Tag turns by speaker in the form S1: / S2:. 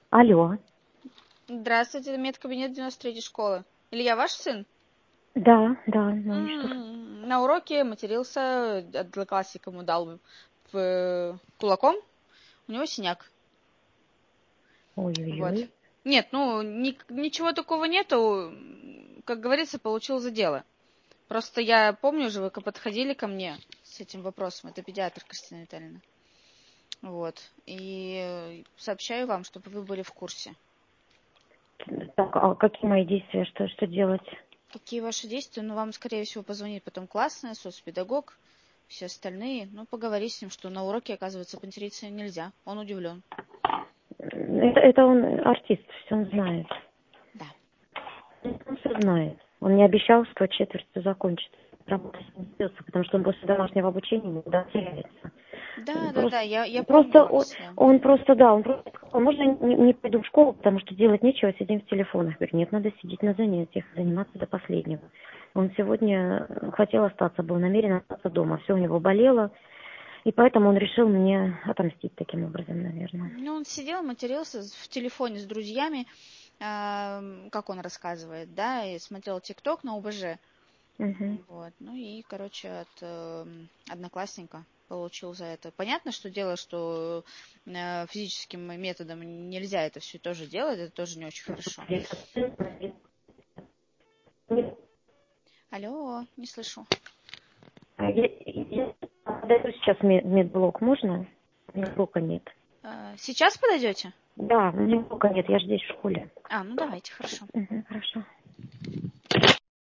S1: Алло.
S2: Здравствуйте, это медкабинет 93-й школы. Илья, ваш сын?
S1: Да, ну и что?
S2: На уроке матерился, одноклассник ему дал кулаком, у него синяк. Вот.
S1: Ой-ой-ой.
S2: Нет, ну, ничего такого нету. Как говорится, получил за дело. Просто я помню же, вы подходили ко мне с этим вопросом. Это педиатр Кристина Витальевна. Вот. И сообщаю вам, чтобы вы были в курсе.
S1: Так, а какие мои действия? Что делать?
S2: Какие ваши действия? Ну, вам, скорее всего, позвонит потом классная, соцпедагог, все остальные. Ну, поговори с ним, что на уроке, оказывается, материться нельзя. Он удивлен.
S1: Это он артист, все он знает.
S2: Да.
S1: Он все знает. Он не обещал, что четверть закончит. Работа с ним ведется, потому что он после домашнего обучения никуда не теряется.
S2: Да, я помню
S1: Просто
S2: вас, да.
S1: он просто, да, он просто сказал, можно не пойду в школу, потому что делать нечего, сидим в телефонах. Я говорю, нет, надо сидеть на занятиях, заниматься до последнего. Он сегодня хотел остаться, был намерен остаться дома. Все у него болело, и поэтому он решил мне отомстить таким образом, наверное.
S2: Ну, он сидел, матерился в телефоне с друзьями, как он рассказывает, да, и смотрел ТикТок на ОБЖ.
S1: Угу.
S2: Вот. Ну и, короче, от одноклассника получил за это. Понятно, что дело, что физическим методом нельзя это все тоже делать, это тоже не очень хорошо. Алло, не слышу.
S1: Я подойду сейчас в медблок, можно? Медблока нет.
S2: Сейчас подойдете?
S1: Да, медблока нет, я же здесь в школе.
S2: Ну давайте, хорошо.
S1: Угу, хорошо.